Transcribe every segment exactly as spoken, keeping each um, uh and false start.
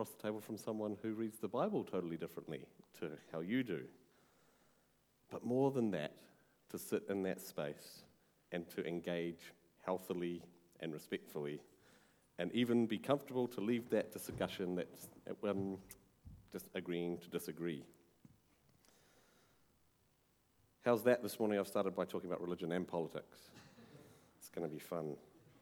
across the table from someone who reads the Bible totally differently to how you do. But more than that, to sit in that space and to engage healthily and respectfully, and even be comfortable to leave that discussion that's um, just agreeing to disagree. How's that this morning? I've started by talking about religion and politics. It's going to be fun.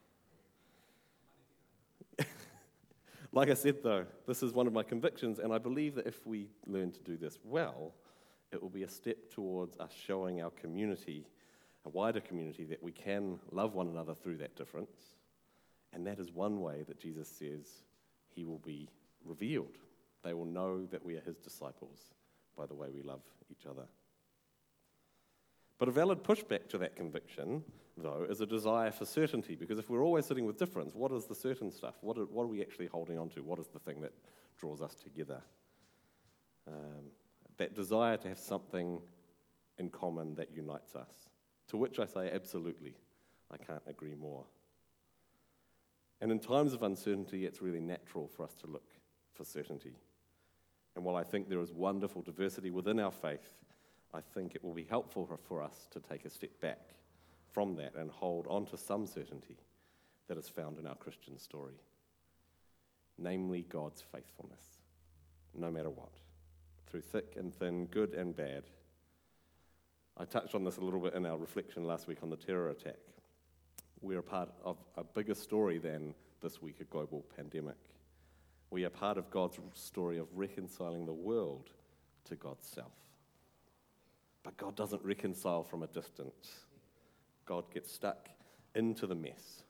Like I said, though, this is one of my convictions, and I believe that if we learn to do this well, it will be a step towards us showing our community, a wider community, that we can love one another through that difference. And that is one way that Jesus says he will be revealed. They will know that we are his disciples by the way we love each other. But a valid pushback to that conviction, though, is a desire for certainty, because if we're always sitting with difference, what is the certain stuff? What are, what are we actually holding on to? What is the thing that draws us together? Um, that desire to have something in common that unites us, to which I say absolutely. I can't agree more. And in times of uncertainty, it's really natural for us to look for certainty. And while I think there is wonderful diversity within our faith, I think it will be helpful for us to take a step back from that and hold on to some certainty that is found in our Christian story, namely God's faithfulness, no matter what, through thick and thin, good and bad. I touched on this a little bit in our reflection last week on the terror attack. We're a part of a bigger story than this week, a global pandemic. We are part of God's story of reconciling the world to God's self. But God doesn't reconcile from a distance. God gets stuck into the mess.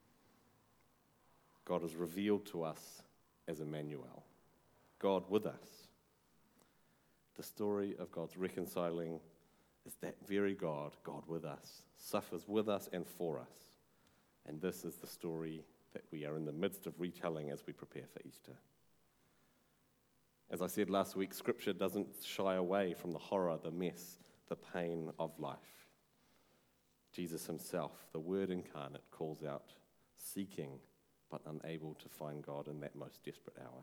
God is revealed to us as Emmanuel, God with us. The story of God's reconciling is that very God, God with us, suffers with us and for us. And this is the story that we are in the midst of retelling as we prepare for Easter. As I said last week, Scripture doesn't shy away from the horror, the mess, the pain of life. Jesus himself, the Word incarnate, calls out, seeking but unable to find God in that most desperate hour.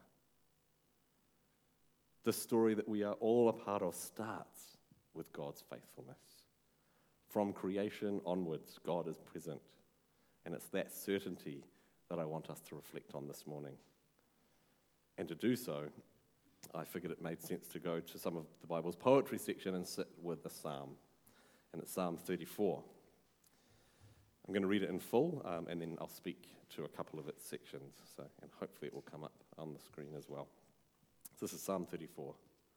The story that we are all a part of starts with God's faithfulness. From creation onwards, God is present. And it's that certainty that I want us to reflect on this morning. And to do so, I figured it made sense to go to some of the Bible's poetry section and sit with a psalm. And it's Psalm thirty-four. I'm going to read it in full, um, and then I'll speak to a couple of its sections. So, and hopefully it will come up on the screen as well. So this is Psalm thirty-four.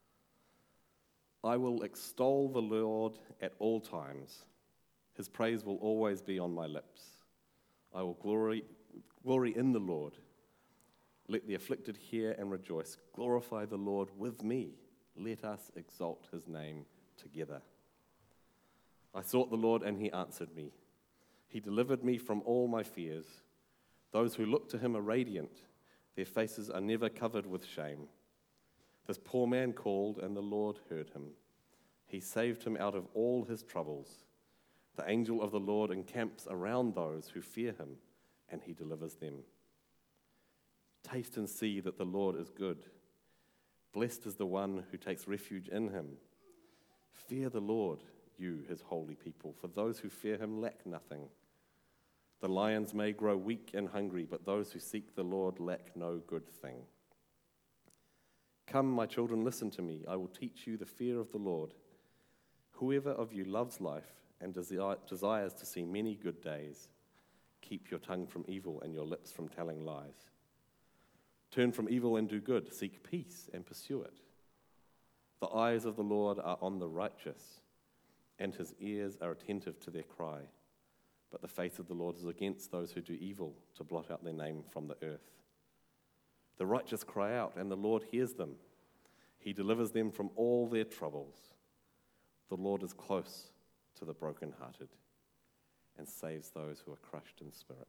I will extol the Lord at all times. His praise will always be on my lips. I will glory, glory in the Lord. Let the afflicted hear and rejoice. Glorify the Lord with me. Let us exalt his name together. I sought the Lord, and he answered me. He delivered me from all my fears. Those who look to him are radiant. Their faces are never covered with shame. This poor man called, and the Lord heard him. He saved him out of all his troubles. The angel of the Lord encamps around those who fear him, and he delivers them. Taste and see that the Lord is good. Blessed is the one who takes refuge in him. Fear the Lord, you, his holy people, for those who fear him lack nothing. The lions may grow weak and hungry, but those who seek the Lord lack no good thing. Come, my children, listen to me. I will teach you the fear of the Lord. Whoever of you loves life and desire, desires to see many good days, keep your tongue from evil and your lips from telling lies. Turn from evil and do good. Seek peace and pursue it. The eyes of the Lord are on the righteous, and his ears are attentive to their cry. But the face of the Lord is against those who do evil, to blot out their name from the earth. The righteous cry out, and the Lord hears them. He delivers them from all their troubles. The Lord is close to the brokenhearted and saves those who are crushed in spirit.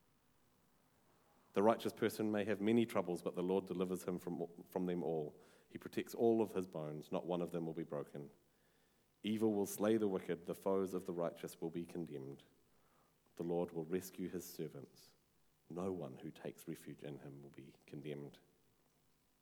The righteous person may have many troubles, but the Lord delivers him from, from them all. He protects all of his bones. Not one of them will be broken. Evil will slay the wicked. The foes of the righteous will be condemned. The Lord will rescue his servants. No one who takes refuge in him will be condemned.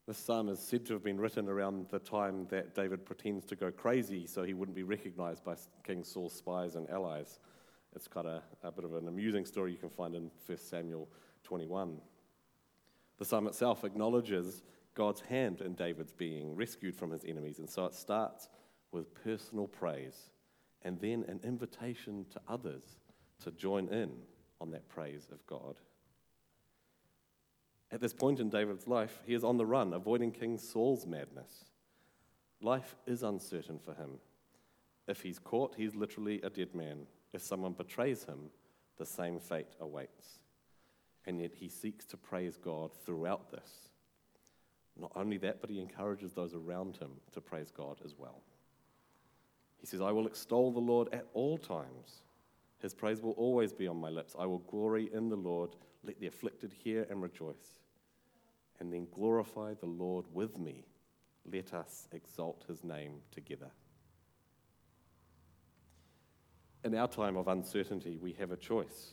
This psalm is said to have been written around the time that David pretends to go crazy so he wouldn't be recognized by King Saul's spies and allies. It's kind of a bit of an amusing story you can find in First Samuel twenty-one. The psalm itself acknowledges God's hand in David's being rescued from his enemies, and so it starts with personal praise and then an invitation to others to join in on that praise of God. At this point in David's life, he is on the run, avoiding King Saul's madness. Life is uncertain for him. If he's caught, he's literally a dead man. If someone betrays him, the same fate awaits. And yet he seeks to praise God throughout this. Not only that, but he encourages those around him to praise God as well. He says, I will extol the Lord at all times. His praise will always be on my lips. I will glory in the Lord. Let the afflicted hear and rejoice. And then glorify the Lord with me. Let us exalt his name together. In our time of uncertainty, we have a choice.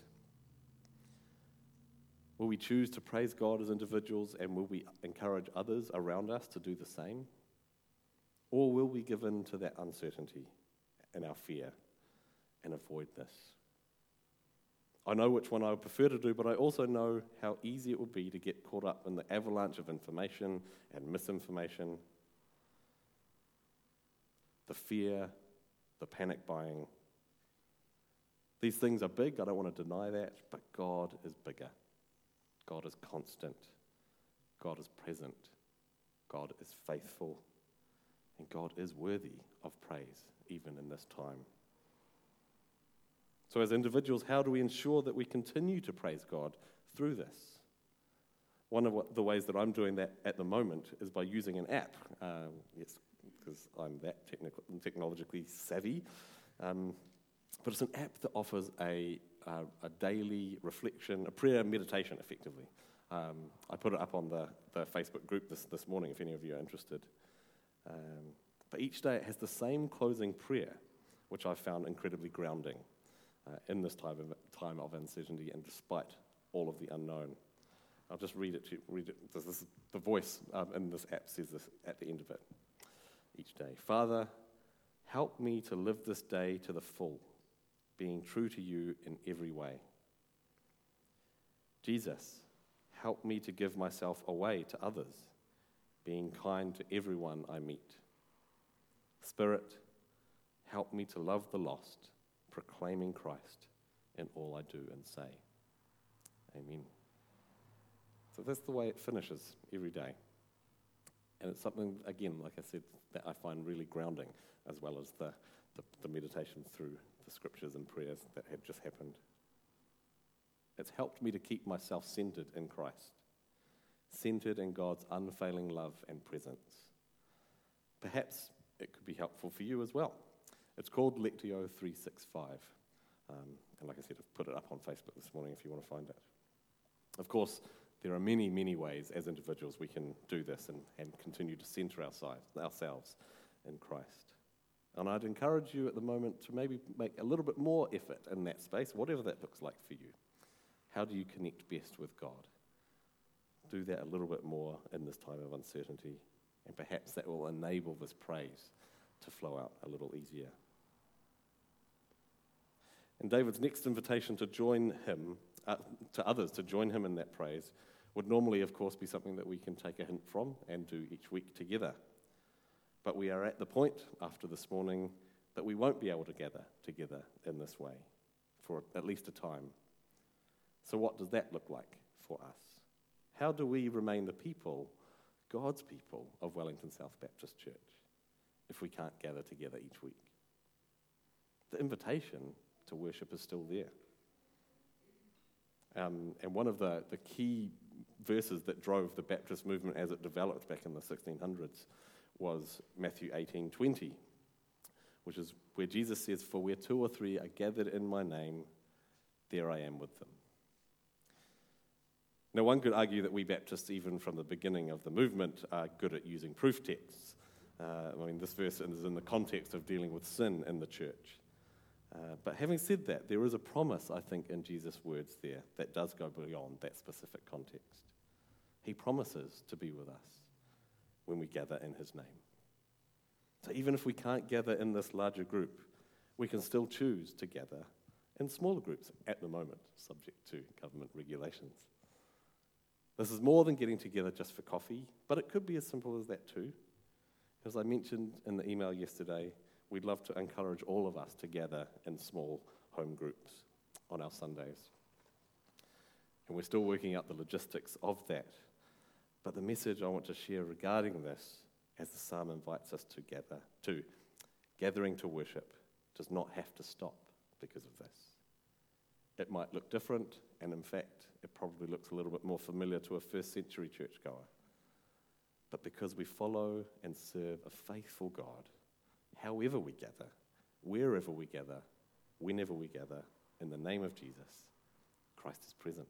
Will we choose to praise God as individuals, and will we encourage others around us to do the same? Or will we give in to that uncertainty and our fear and avoid this? I know which one I would prefer to do, but I also know how easy it would be to get caught up in the avalanche of information and misinformation, the fear, the panic buying. These things are big, I don't want to deny that, but God is bigger. God is constant. God is present. God is faithful. And God is worthy of praise, even in this time. So as individuals, how do we ensure that we continue to praise God through this? One of what, the ways that I'm doing that at the moment is by using an app. Um, yes, because I'm that technical, technologically savvy. Um, but it's an app that offers a, a, a daily reflection, a prayer meditation, effectively. Um, I put it up on the, the Facebook group this, this morning, if any of you are interested. Um, but each day it has the same closing prayer, which I found incredibly grounding. Uh, in this time of, time of uncertainty and despite all of the unknown. I'll just read it to you. Read it. This is the voice um, in this app says this at the end of it each day. Father, help me to live this day to the full, being true to you in every way. Jesus, help me to give myself away to others, being kind to everyone I meet. Spirit, help me to love the lost, proclaiming Christ in all I do and say. Amen. So that's the way it finishes every day. And it's something, again, like I said, that I find really grounding, as well as the, the, the meditation through the scriptures and prayers that had just happened. It's helped me to keep myself centered in Christ, centered in God's unfailing love and presence. Perhaps it could be helpful for you as well. It's called Lectio three sixty-five. Um, and like I said, I've put it up on Facebook this morning if you want to find it. Of course, there are many, many ways as individuals we can do this and, and continue to center ourselves in Christ. And I'd encourage you at the moment to maybe make a little bit more effort in that space, whatever that looks like for you. How do you connect best with God? Do that a little bit more in this time of uncertainty, and perhaps that will enable this praise to flow out a little easier. And David's next invitation to join him, uh, to others to join him in that praise, would normally, of course, be something that we can take a hint from and do each week together. But we are at the point after this morning that we won't be able to gather together in this way for at least a time. So what does that look like for us? How do we remain the people, God's people, of Wellington South Baptist Church if we can't gather together each week? The invitation to worship is still there. Um, and one of the, the key verses that drove the Baptist movement as it developed back in the sixteen hundreds was Matthew eighteen twenty, which is where Jesus says, "For where two or three are gathered in my name, there I am with them." Now, one could argue that we Baptists, even from the beginning of the movement, are good at using proof texts. Uh, I mean, this verse is in the context of dealing with sin in the church. Uh, but having said that, there is a promise, I think, in Jesus' words there that does go beyond that specific context. He promises to be with us. when we gather in his name. So even if we can't gather in this larger group, we can still choose to gather in smaller groups at the moment, subject to government regulations. This is more than getting together just for coffee, but it could be as simple as that too. As I mentioned in the email yesterday, we'd love to encourage all of us to gather in small home groups on our Sundays. And we're still working out the logistics of that. But the message I want to share regarding this, as the psalm invites us to gather, to gathering to worship, does not have to stop because of this. It might look different, and in fact, it probably looks a little bit more familiar to a first century churchgoer. But because we follow and serve a faithful God, however we gather, wherever we gather, whenever we gather, in the name of Jesus, Christ is present.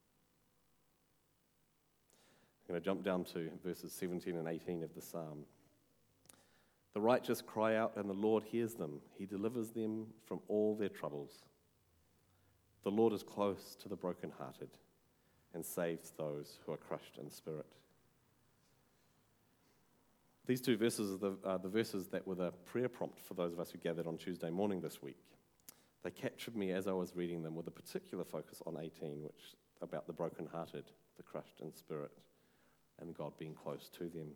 I'm going to jump down to verses seventeen and eighteen of the psalm. The righteous cry out, and the Lord hears them. He delivers them from all their troubles. The Lord is close to the brokenhearted and saves those who are crushed in spirit. These two verses are the, are the verses that were the prayer prompt for those of us who gathered on Tuesday morning this week. They captured me as I was reading them with a particular focus on eighteen, which about the brokenhearted, the crushed in spirit, and God being close to them.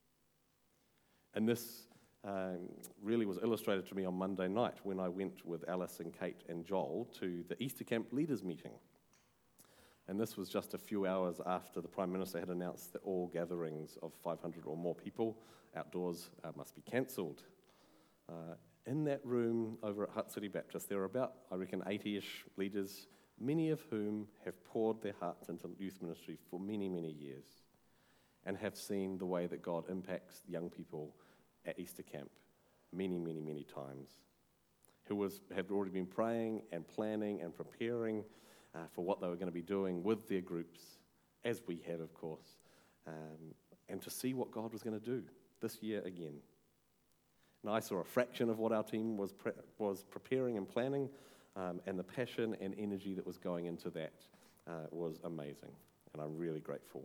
And this um, really was illustrated to me on Monday night when I went with Alice and Kate and Joel to the Easter Camp Leaders Meeting. And this was just a few hours after the Prime Minister had announced that all gatherings of five hundred or more people outdoors uh, must be cancelled. Uh, in that room over at Hutt City Baptist, there are about, I reckon, eighty-ish leaders, many of whom have poured their hearts into youth ministry for many, many years and have seen the way that God impacts young people at Easter Camp many, many, many times, who was, have already been praying and planning and preparing uh, for what they were going to be doing with their groups, as we have, of course, um, and to see what God was going to do this year again. And I saw a fraction of what our team was pre- was preparing and planning, um, and the passion and energy that was going into that uh, was amazing, and I'm really grateful.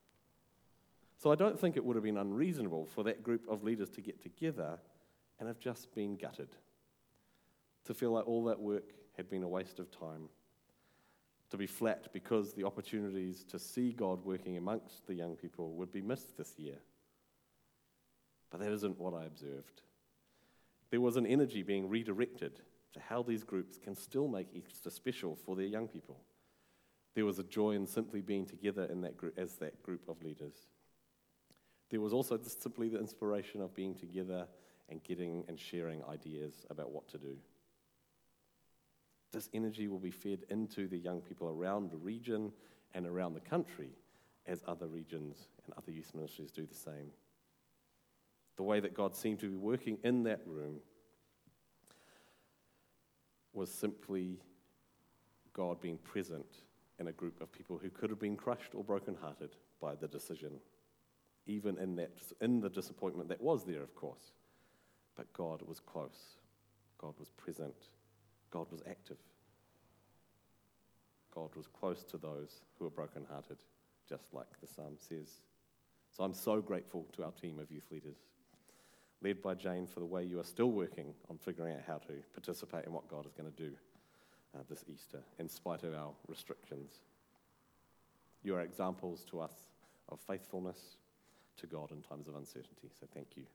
So I don't think it would have been unreasonable for that group of leaders to get together and have just been gutted, to feel like all that work had been a waste of time, to be flat because the opportunities to see God working amongst the young people would be missed this year. But that isn't what I observed. There was an energy being redirected to how these groups can still make Easter special for their young people. There was a joy in simply being together in that group as that group of leaders. There was also just simply the inspiration of being together and getting and sharing ideas about what to do. This energy will be fed into the young people around the region and around the country as other regions and other youth ministries do the same. The way that God seemed to be working in that room was simply God being present in a group of people who could have been crushed or brokenhearted by the decision, even in that in the disappointment that was there, of course. But God was close. God was present. God was active. God was close to those who are brokenhearted, just like the psalm says. So I'm so grateful to our team of youth leaders, led by Jane, for the way you are still working on figuring out how to participate in what God is going to do uh, this Easter, in spite of our restrictions. You are examples to us of faithfulness to God in times of uncertainty, so thank you.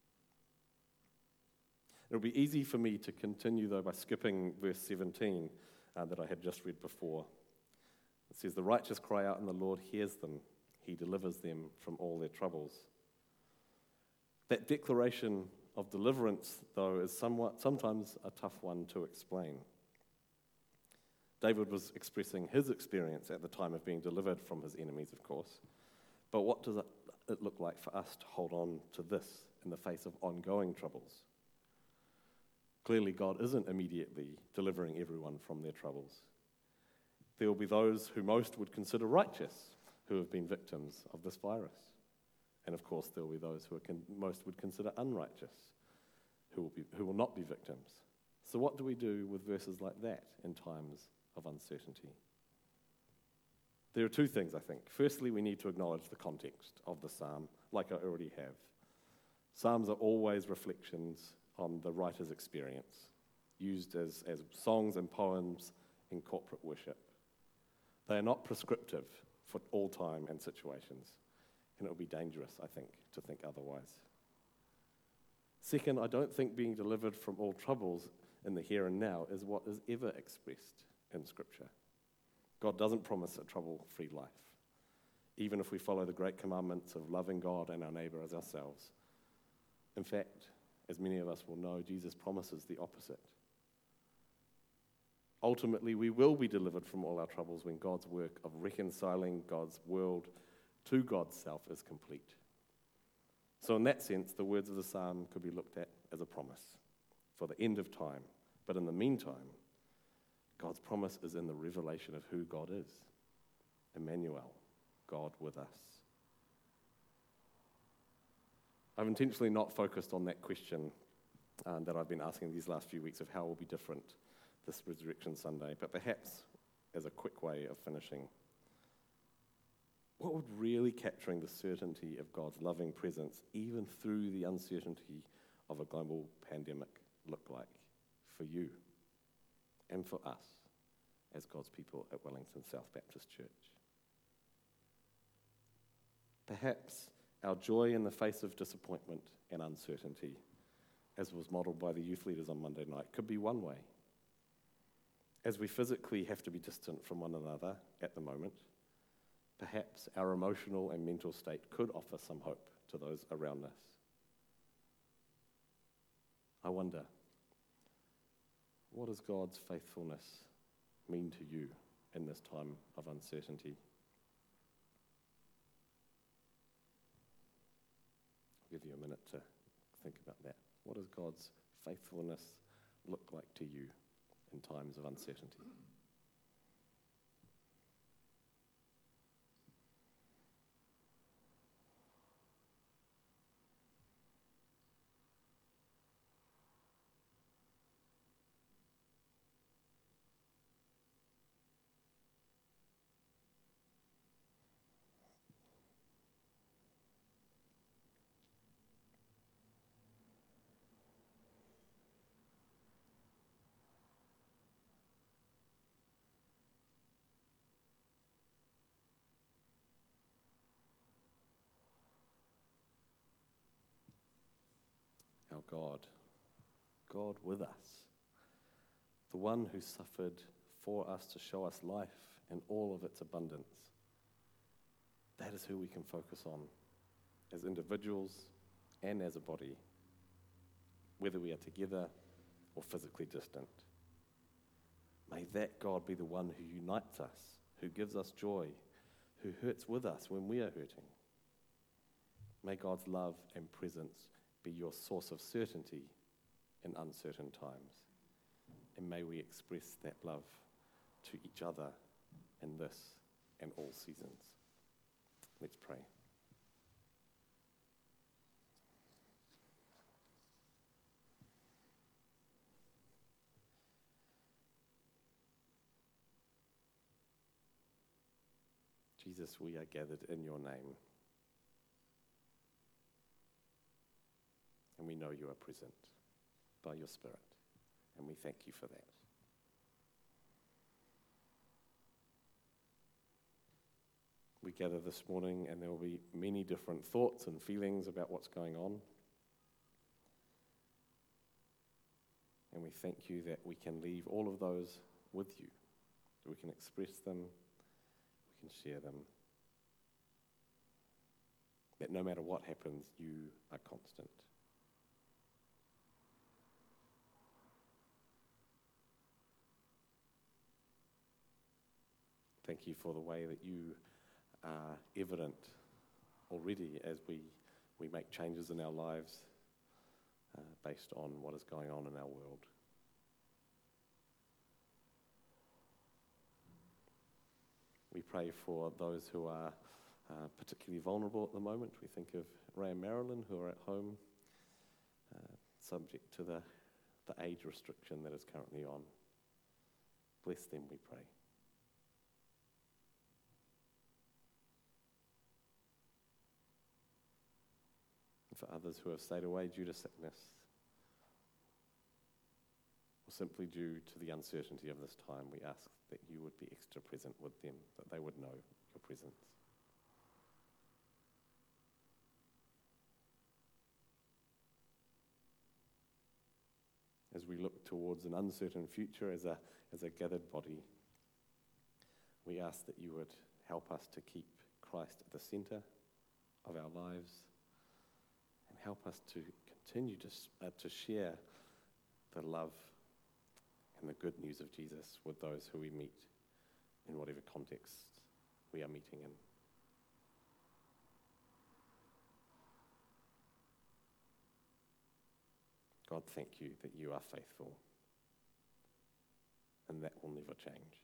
It'll be easy for me to continue, though, by skipping verse seventeen uh, that I had just read before. It says, "The righteous cry out, and the Lord hears them. He delivers them from all their troubles." That declaration of deliverance, though, is somewhat sometimes a tough one to explain. David was expressing his experience at the time of being delivered from his enemies, of course. But what does it look like for us to hold on to this in the face of ongoing troubles? Clearly, God isn't immediately delivering everyone from their troubles. There will be those who most would consider righteous who have been victims of this virus. And of course, there will be those who are con- most would consider unrighteous who will be, who will not be victims. So what do we do with verses like that in times of uncertainty? There are two things, I think. Firstly, we need to acknowledge the context of the psalm, like I already have. Psalms are always reflections on the writer's experience, used as, as songs and poems in corporate worship. They are not prescriptive for all time and situations, and it would be dangerous, I think, to think otherwise. Second, I don't think being delivered from all troubles in the here and now is what is ever expressed in Scripture. God doesn't promise a trouble-free life, even if we follow the great commandments of loving God and our neighbor as ourselves. In fact, as many of us will know, Jesus promises the opposite. Ultimately, we will be delivered from all our troubles when God's work of reconciling God's world to God's self is complete. So in that sense, the words of the psalm could be looked at as a promise for the end of time. But in the meantime, God's promise is in the revelation of who God is. Emmanuel, God with us. I've intentionally not focused on that question um, that I've been asking these last few weeks of how will be different this Resurrection Sunday, but perhaps as a quick way of finishing, what would really capturing the certainty of God's loving presence, even through the uncertainty of a global pandemic, look like for you and for us as God's people at Wellington South Baptist Church? Perhaps our joy in the face of disappointment and uncertainty, as was modelled by the youth leaders on Monday night, could be one way. As we physically have to be distant from one another at the moment, perhaps our emotional and mental state could offer some hope to those around us. I wonder, what does God's faithfulness mean to you in this time of uncertainty? I'll give you a minute to think about that. What does God's faithfulness look like to you in times of uncertainty? Our God, God with us, the one who suffered for us to show us life in all of its abundance. That is who we can focus on as individuals and as a body, whether we are together or physically distant. May that God be the one who unites us, who gives us joy, who hurts with us when we are hurting. May God's love and presence be your source of certainty in uncertain times. And may we express that love to each other in this and all seasons. Let's pray. Jesus, we are gathered in your name. And we know you are present by your Spirit. And we thank you for that. We gather this morning and there will be many different thoughts and feelings about what's going on. And we thank you that we can leave all of those with you. That we can express them, we can share them. That no matter what happens, you are constant. Thank you for the way that you are evident already as we, we make changes in our lives uh, based on what is going on in our world. We pray for those who are uh, particularly vulnerable at the moment. We think of Ray and Marilyn who are at home, uh, subject to the, the age restriction that is currently on. Bless them, we pray. for others who have stayed away due to sickness, or simply due to the uncertainty of this time, we ask that you would be extra present with them, that they would know your presence. As we look towards an uncertain future as a, as a gathered body, we ask that you would help us to keep Christ at the centre of our lives and help us to continue to, uh, to share the love and the good news of Jesus with those who we meet in whatever context we are meeting in. God, thank you that you are faithful, and that will never change.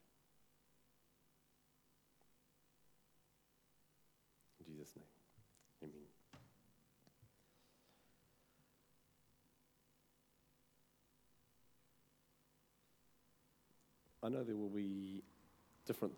In Jesus' name, amen. I know there will be different